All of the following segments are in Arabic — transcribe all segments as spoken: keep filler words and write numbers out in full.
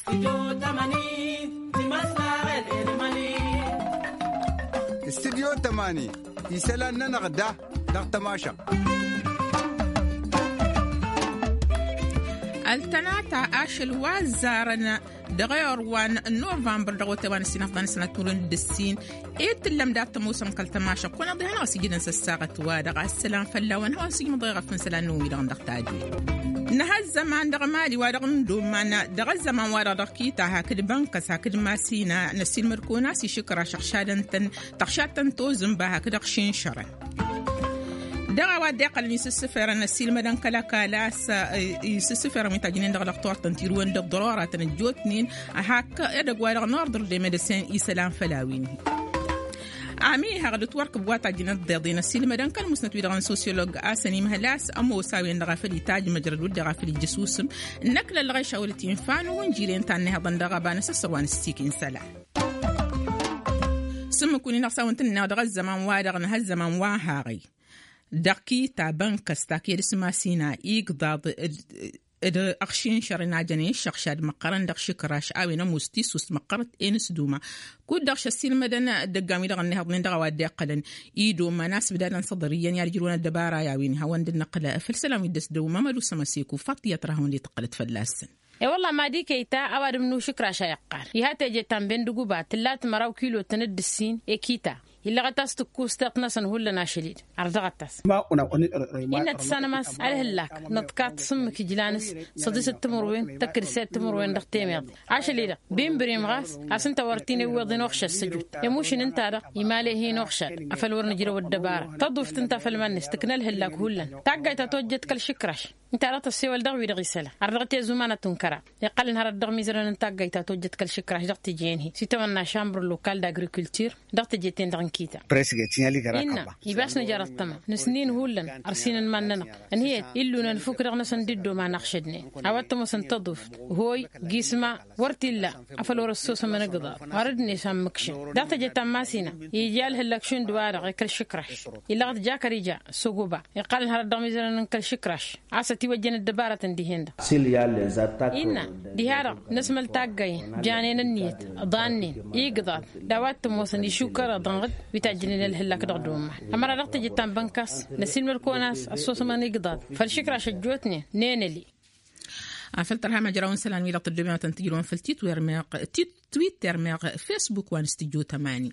استديو تماني يسألنا نغدا دغ تماشا التناتا أشل وزارنا دغير وان نوفمبر دغو تبان سنة فضان سنة تورن دسين إيت اللم دات موسم كل تماشا كنا ضينا وسجينا سساقة وادغ السلام فلاوان هو سجي مضيغة فن سلام نومي دغن دغ تاجوي نها الزمان دغ مالي وادغ ندومانا دغ الزمان وادغ كيتا هاكد بانكس هاكد ماسينا نسيل مركونا سي شكرا شخشادن تن تخشاتن توزن با هاكد خشين شرن دغا ودقل يسسفر ان السيل مدن كلا كالاس يسسفر من تاجين دغ دكتور تنتيرون دغ ضرورة تنجوتنين هاك ادغ وادغ نوردر دي ميديسين يسلام فلاوين عمي هاغد تورك بواتا جنات ضيضين السيل مدن كان مسنت ويدغن سوسيولوج آساني مهلاس أمو ساوي دغا فلي تاج مجرد ودغا فلي جسوسم النكل اللي غيش أولتين فانو ونجيلين تاني هضن دغا بانس السروان السيكين سلا سمكوني نقصا وانتنا دغا الزمان وادغن هالزمان واهاغي دقي تابن كستاكي اسمها سينا يقضاض إذا أخشين شرنا جنين شخشاد مقارن دقش كراش أو نموستي سوس مقارت إنس دوما كود دقش السين مدنا دقامي دغني هضنين دغوا دقلن إيدو ما ناس بدانا صدريا يرجلون الدبارة ياوين هوان دنا قلا فالسلام يدس دوما ملو سمسيكو فاطية تراهون اللي تقلت فلاسن اي والله ما دي كيتا اوار منو شكرا شيقار يهات جتان بين دغوبات تلات مراو كيلو تند السين اكيتا إلا غتاس تكوس تقنصن هولا ناشليد أرزقتاس ما أنا إن تسانا ماس على هلاك نطقات سمك جلانس صديس التمروين تكرسات التمروين دختيمي عاشليدا بين بريم غاس عشان تورتيني وضين وخش السجود يموشن انت هذا يمالي هي نوخش أفل ورن جرو الدبارة تضيف تنت في المنس تكنل هلاك هولا تاقع تتوجد كل شكرش انت عرفت السوى الدغوي دغي سلا أرزقتي زمانة تنكرا يقال نهار الدغ ميزران انت تاقع تتوجد كل شكرش دغتي جيني سيتوانا شامبر لوكال داغريكولتير دغتي جيتين دغن كيتا إن يباس نجار الطمع نسنين هولن أرسين المننا أن هي إلونا نفكر غنا سنددو ما نخشدني عودتم سنتضف هوي جسمة ورتلا أفلور السوس من القضاء أردني سامكشن دعت جتا ماسينا يجال هالكشون دوار غير شكرش إلا قد جاك رجع سقوبة يقال هذا الضمير نكل شكرش عسى توجين الدبارة ديهندا إن ديهارا نسمل تاجين جانين النيت ضانين يقضى دعوتم وسن يشكر ضنغد بتاجين الهلاك دغدوم أمر رقت جتان بنكاس نسيل مركوناس الصوص ما نقضاد فالشكرا شجوتني نينلي فلترها مجرون سلام ويلا تدبي وتنتجرون في التويتر ميق تويتر ميق فيسبوك وانستجو تماني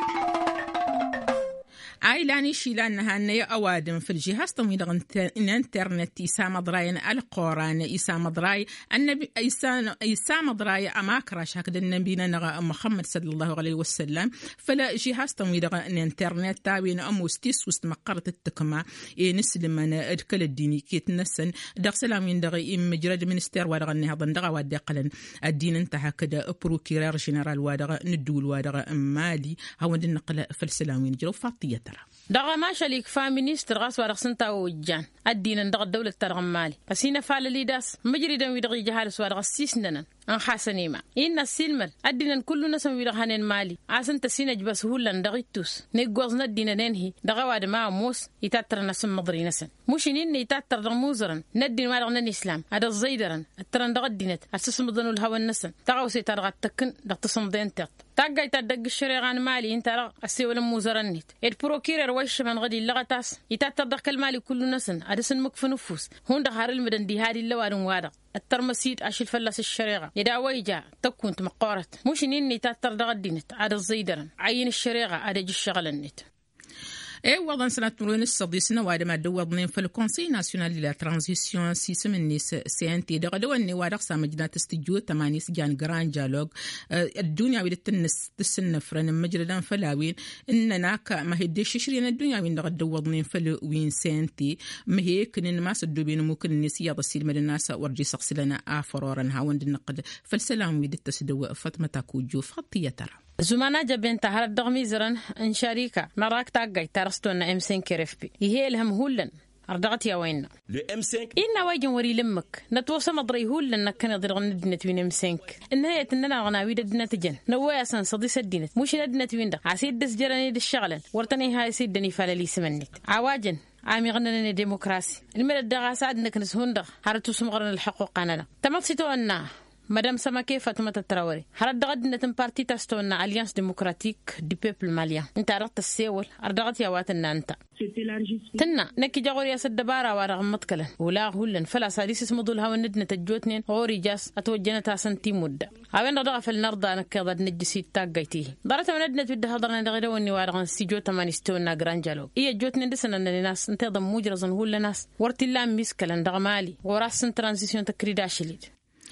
عائلاني شيلانها أن أوادم في الجهاز طميدغ الانترنت يسام ضراين القرآن يسام ضراي النبي يسام ضراي أماكرش هكذا النبينا نغا محمد صلى الله عليه وسلم فلا جهاز طميدغ الانترنت تابين أموستيس وستمقرت التكما نسلم أنا أدكال الديني كيت نسن دغ سلام يندغي مجرد منستير وادغ النهض ندغ وادقلن الدين انتهى كده بروكيرار جنرال وادغ ندول وادغ مالي هو النقل فالسلام ينجرو فاطية دغا ما شليك فامينيست غاس ورق سنتا وجان الدين دغ الدولة ترغم مالي بسينا فعل لي داس مجردا ويدغي جهال سوار غسيسنا ان حسنيما ان السلمل الدين كل ناس ويدغ مالي عسن تسينج بس هولا دغيتوس نيغوزنا الدين ننهي دغا واد ما موس يتاتر ناس مضري نسن مشينين يتاتر دموزرا ندين ما دغنا الاسلام هذا الزيدرن الترن دغ الدينت اساس مدن الهوى النسن دغوسي ترغ تكن دغتصم دينتك تاقاي تدق الشريغان مالي انت راه السيول موزرنيت البروكيرر وش من غدي لغتاس يتاتدق المالي كل نسن ادسن مكف نفوس هون دهار المدن دي هذه اللوارن وارق الترمسيد اشيل فلاس الشريغه يدا ويجا تكون مقارت مش نيني تاتر دغدينت عاد الزيدرن عين الشريغه ادج الشغل النت اي وضن سنة تورين الصديسنا وادم الدوضنين في الكونسي ناسيونال لا ترانزيسيون سيسم الناس سي ان تي دغدو اني وادق سامجنا تستجو تماني سجان جران جالوج الدنيا ويد تنس تسنفرن مجردا فلاوين اننا ما هديش شرينا الدنيا وين دغدوضنين في وين سنتي ما هيك ان ما سدوبين ممكن النسيه بسيل من الناس ورجي سقسلنا افرورن هاوند النقد فالسلام ويد تسدو فاطمه تاكوجو فطيه ترى زمانا جبين تهر الدغمي زرن ان شريكة نراك تاقاي ترستونا ام خمسة كرف بي يهي لهم هولن أردغت يا وين إنا واجن وري لمك نتوصى مضري هولن نكنا ضرغن الدنت وين ام خمسة النهاية إننا غناويد الدنت جن نوايا سان صديس الدنت مش الدنت وين ده عسيد دس جراني دس شغلا ورتني هاي سيدني فاللي سمنت عواجن عامي غننا ديمقراطي المرة الدغاسات انك نسهون ده هرتو سمغرن الحقوق أنا تمسيتو أنه مدام سماكي فاطمة التراوري هرد غد نتم بارتي تستونا أليانس ديمقراطيك دي بيبل ماليا انت عرفت السيول أردغت يا واتنا انت تنا نكي جاغور يا سدبارا ورغم متكلا ولا هولن فلا ساديس اسمه دول هاو ندنا تجوتنين غوري جاس اتوجنا تاسن تي مدة هاوين رضغ في النرضى نكيضا نجسي تاقايتيه دارت من ندنا تبدا هضرنا دغيدا وني وارغن سيجو تماني ستونا جرانجالو إيا جوتنين دسنا ناس انتظم موجرزن هول ناس ورتي لام ميسكلا دغمالي وراس ترانزيسيون تكريدا شليد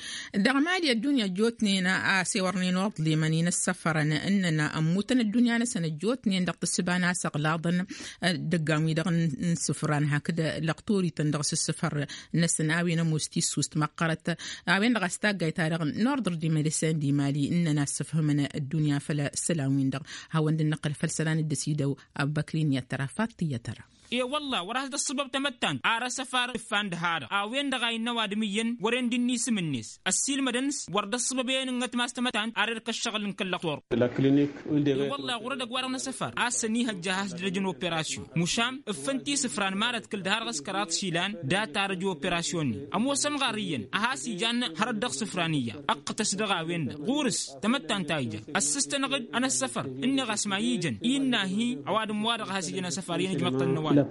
دغمالي الدنيا جوتنينا آسي ورني نوض لي منين السفرنا إننا أموتن الدنيا نسنا جوتني دق السبانة سقلاضن دقامي دغن سفران هكذا لقطوري تندغس السفر نسنا آوين موستي سوست مقرت آوين دغ استاقاي تارغن نوردر دي مالسان دي مالي إننا سفهمنا الدنيا فلا سلاوين دغ هاوند النقل فلسلان الدسيدو أبكرين يترافات يترى إيه والله وراه ده السبب تمتان عرا سفر فاند هذا أوين دغاي نوادميين ورين دنيس منيس السيل مدنس ورد السببين نغت ما استمتان عرير كالشغل نكاللقور لا كلينيك إيه والله ورد قوارنا سفر أسنيها الجهاز درجن أوبراسيون مشام فنتي سفران مارت كل دهار غسكرات شيلان دا تارجو أوبراسيوني أمو سمغاريين أهاسي جان هرد دغ سفرانية أقتص دغا وين غورس تمتان تايجا السستن غد أنا السفر إني غاسما يجن إنا هي أوادم وارغ هاسي جنا سفرين جمقت النواد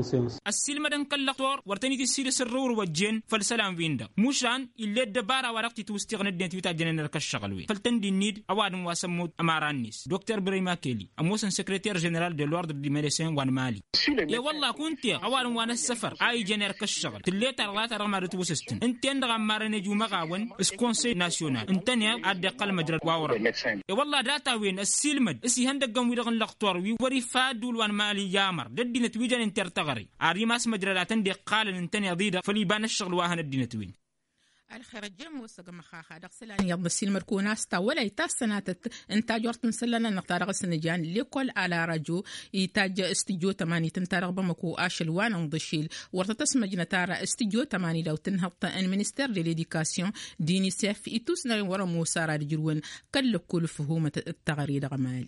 السلمة دن كاللقطور ورتني تسير سرور وجين فالسلام ويندا مشان اللي الدبارة ورقتي توستغن الدين تويتا جنن كالشغلوي فلتندي نيد أوادم واسمود أمارانيس دكتور بريما كيلي أموسن سكرتير جنرال دي لورد دي ميديسين وان مالي يا والله كنت أوادم وانا السفر أي جنر كالشغل تليت أرغلات أرغم توسستن انت اندغم مارني جو مغاون اسكونسي ناسيونال انتني أدي قل مجرد واورا يا والله داتا وين السلمة اسي هندقم ويدغن لقطور وي وريفاد دول وان مالي يامر ددي نتويجن انترتغري أريماس مجرلاتن دي قال انتني ضيدا فليبان الشغل واهن الدين توين الخير الجم وسق مخاخا دقسلان يض السلم ركوناستا ولا يتاسنات انتاج ورتن سلنا نقتارغ سنجان لكل على رجو يتاج استجو تماني تنتارغ بمكو اشلوان نضشيل ورتتسمج نتارا استجو تماني لو تنهبط ان منستر دي ليديكاسيون ديني سيف يتوسنا ورا موسى رجلون كل كل فهومه التغريد غمالي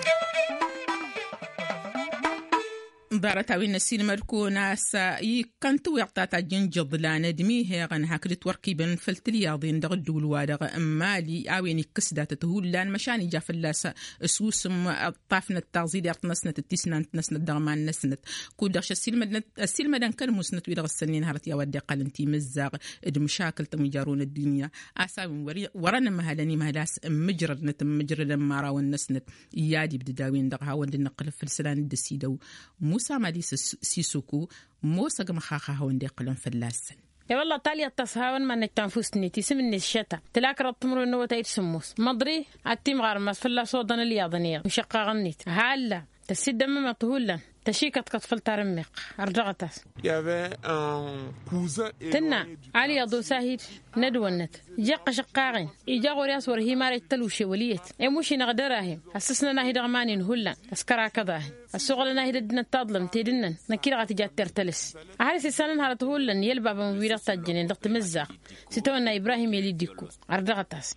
بارتاوين السينما ركونا سا يكنتو يعطاتا جنجض لا ندمي هيغن هاكد توركيبن فلتلياضين دغ الدولوا دغ أمالي آويني كسدات تهولان مشاني جاف اللاسا سوسم طافنا التغزيد يرتنسنة التسنان تنسنة دغمان نسنة كوداش السينما السينما دان كان مسنة ويدغ السنين هارت يودي قالنتي مزاغ اد مشاكل تمجارون الدنيا آساوين ورانا مهالاني مهلاس مجرد نتم مجرد لما راون نسنة إيادي بدداوين دغ هاون دي نقل فلسلان الدسيدو موسى مالي سيسوكو موسى مخاخا هون دي قلن فلاسن يا والله طالية التصهاون ما نتنفسني تسمني الشتا تلاك رطمرو انو تايت سموس مضري التيم غارمس فلا صودن الياضنية مشقا غنيت هالا تسيد ما طهولا تشيكت كطفل ترمق أرجعتس تنا علي أضو ساهيد ندونت جاق شقاعين إجا غورياس ورهي ماري تلوشي وليت إموشي نغدراهم أسسنا ناهي دغمانين هلا أسكرا كذاهم السوغل ناهي ددنا التظلم تيدنا نكير غاتي جات ترتلس عارس السنة هارت هلا يلبع بمبيرة تجنين دقت مزاق ستونا إبراهيم يلي ديكو أرجعتس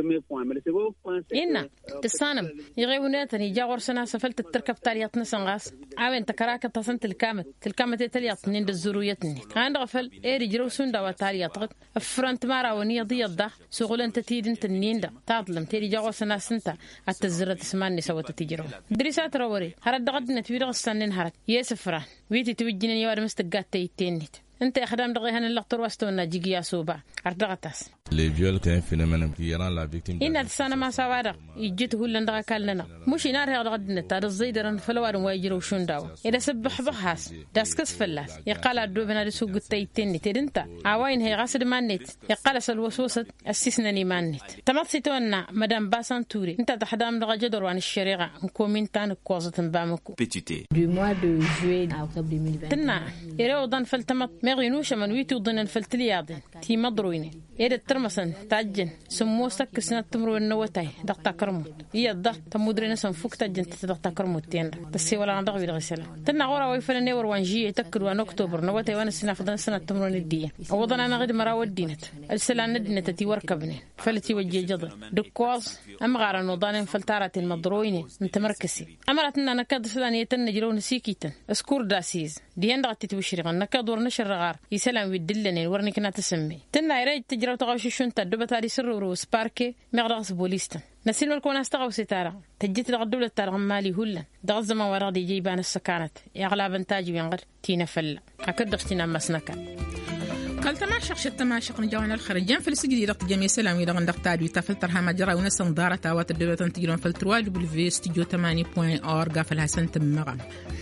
إنا تسانم يغيبوناتني إجا غورسنا سفلت التركب تاليات نسنغاس وين تكراك تصنت الكامت الكامت تليط نين الزرويتني عند غفل إيري جروسون دا وتاليط فرنت مارا ونيا ضيضة سغلن تتيد انت النين دا تعظلم تيري جاوس ناس انت التزرة تسمعني سوى تتجرون دريسات روري هرد غدنا تبيرغ السنين هرد يسفران ويتي توجيني يوار مستقات تيتينيت انت اخدام دغيهن اللقطر واستونا جيجيا سوبا أردغتاس les viols est un phénomène qui rend la victime إن السنة ما سوارق يجت هو لندغ كلنا مش ينار هذا غدنا تار الزيدرن فلوار واجرو شونداو إذا سبح بحاس داسكس فلاس يقال الدو بنا رسوق التيتني تدنتا عواين هي غاسد مانيت يقال سلوسوسة السيسنني مانيت تمثلتونا مدام باسان توري انت تحدام دغ جدر وان الشريعة نكومين تان كوزة بامكو du mois de juillet à octobre deux mille vingt تنا يرو ضن فلتمت مغينوش من ويتو ضن فلتلياضين تي مضرويني إذا ترمسن تاجن سمو سك سنة تمرو النوتاي دقتا كرموت هي الضغط تمودرين سن فوق تاجن تدقتا كرموت تين بس ولا ندغ بيد غسلا تنا غورا ويفل نور وانجي تكر وان اكتوبر نوتاي وانا سنه فدان سنه تمرو نديه اوضن انا غد مرا ودينت السلان ندنت تي وركبني فلتي وجي جد دكواز ام غارا نوضان فلتارات المضرويني انت مركسي امرتنا انا كد سلان يتن جرون سيكيتن اسكور داسيز دي اندغت توشري نكدور نشر دغار يسلم ويدلني ورني كنا تسمي تنا يريد تجرب تغوش شون تدوب تاري سر وروس باركي مغرس بوليستا نسيل ملكون استغو ستارة تجيت لغدولة ترغمالي هلا دغز ما ورا دي جيبان السكانت يغلب انتاجي وينغر تينا فلا هكذا اختنا مسنكا قال تماشق شت تماشق نجاونا الخرجان في السجدي رقت جميع سلام إذا غندق تادوي تفلترها مجرى ونسن دارة تاوات الدولة تنتجرون فلتروا جبل في استوديو ثمانية بوين أورغا في الحسن تمغم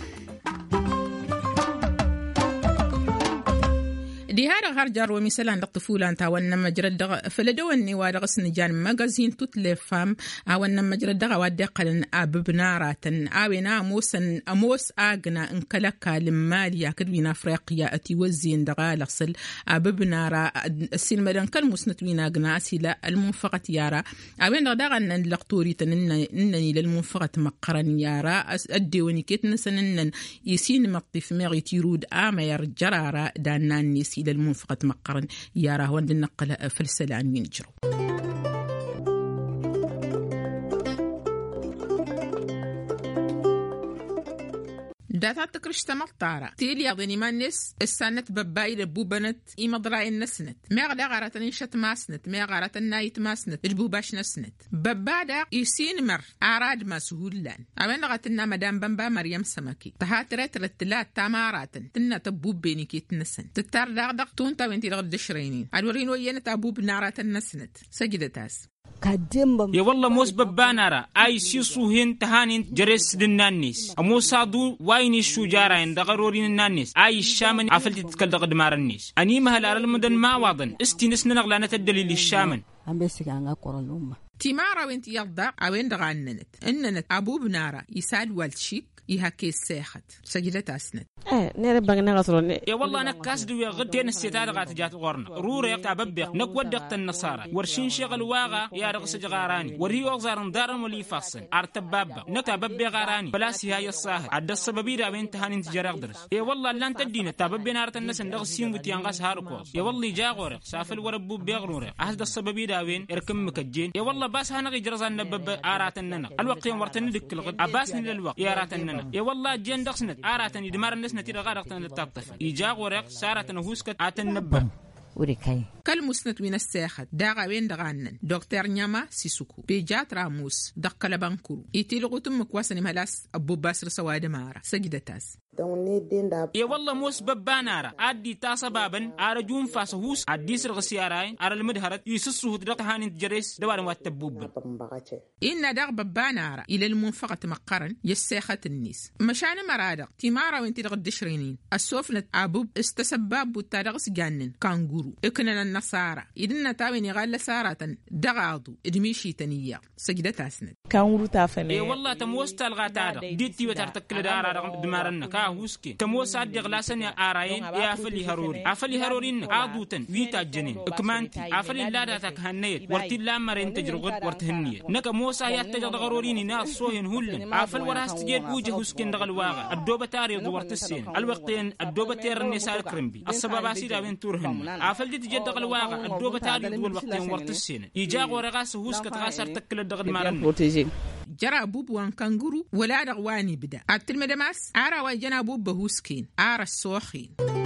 دي هذا غرجر ومثلا عند طفولة أنت وأن مجرد فلدوني وارغس نجان ماجازين تتلفهم أو أن مجرد غواد قلن أببنا راتن أوينا موسن أموس أجنا إنكلك لماليا كدوينا أفريقيا أتي وزين دغال أصل أببنا را السين مدن كل مسنتوينا أجنا أسيلا المنفقة يارا أوين دغنا اللقطوري تنن إنني للمنفقة مقرن يارا أدي ونكيت نسنن يسين مطف مغي تيرود آما يرجرارا دانان نسي إلى المنفقة مقرن يارا هو عند النقل في السلان ينجروا داتا تكرش تمطارة تيلي يغضني ما النس السنة بباي لبوبنت إيما ضرائي النسنت ما غدا غارة نشت ماسنت ما غارة النايت ماسنت البوباش نسنت ببادا يسين مر أراد ما سهولان أوين غاتنا مدام بمبا مريم سمكي تهاترت رتلات تامارات تنا تبوب بيني كي تنسن تتار دغدغ تونتا وينتي لغد شرينين الورين وينت أبوب نارات النسنت سجدتاس يا والله موس ببانارا اي سيسوهن تهانين جرس دنانيس اموسادو واين الشجارين دغرورين النانيس اي الشامن عفلتي تتكل دغد مارنيس اني مهل على المدن ما واضن استنسنا نغلانه الدليل الشامن ام بس كان قرن الامه تيمارا وينت يضع اوين دغاننت اننت ابو بنارا يسال والشيك يهكي الساخت سجلت أسند إيه نربع نغسرون يا والله أنا كاسد ويغدين الستار قات جات غورنا رورة تعببق نقودق النصارى ورشين شغل واغا يا رقص جغاراني وريو أغزار دارن ولي فاصل أرتبابا نتعبب غاراني بلاسي هاي الصاهر عد السببي دا بين تهان تجار درس يا والله لان تدينا تعبب نارت الناس ندغسين وتيانغاس هاركوز يا والله جا غورق سافل وربو بيغرورة أهد السببي دا بين إركم مكجين يا والله باس هنغي جرزان نبب آرات الننا الوقت يوم ورتن دك الغد أباسني للوقت يا رات الننا يا والله جن دخسنت آراتني دمار الناس نتيرة غارقتنا للتطفل إيجاق ورق سارتنا هوسكت آتن نبب وريكاي كل مسنت وين الساخت داغا وين دغانن دكتور نياما سيسوكو بيجات راموس دقل بانكورو يتيلغو تم كواسني ملاس ابو باسر سواد مارا سجدتاس يا والله موس ببانارا ادي تاسا بابن ارجون فاسهوس ادي سر غسياراين ار المدهرت يسسو دق هانين جريس دوار واتبوب ان دغ ببانارا الى المنفقه مقرن يساخت النيس مشان مرادق تيمارا وين تدغ دشرينين السوفنت ابوب استسباب بتارغس جانن كانغورو اكننا النصارى إذن تاويني غال سارة دغاضو إدميشي تنية سجدت أسند كانغورو تافني إيه والله تموس تلغى تادا ديتي وترتكل دارا رغم دمارنا كاهوسكي تموس عدي غلاسن يا آراين يا أفلي هروري أفلي هرورين عادوتن ويتا جنين اكمانتي أفلي لا داتك هنيت ورتي لامرين تجرغت ورتهنية نكا موسى يتجر غروريني ناس صوهن هلن أفل وراس تجير وجه هوسكين دغل واغا الدوبة تاري ورت السين الوقتين الدوبة تير النساء كرمبي السبب أسيدا بين تورهن أفل دي تجد دغل واغا الدوبة تاري دول وقتين ورت السين يجاغ ورغاس هوسكة غاسر تكل دغل مارن جرى بوب وان كانغورو ولا دغواني بدا التلمدماس عرا وجنا بوب بهوسكين عرا السوخين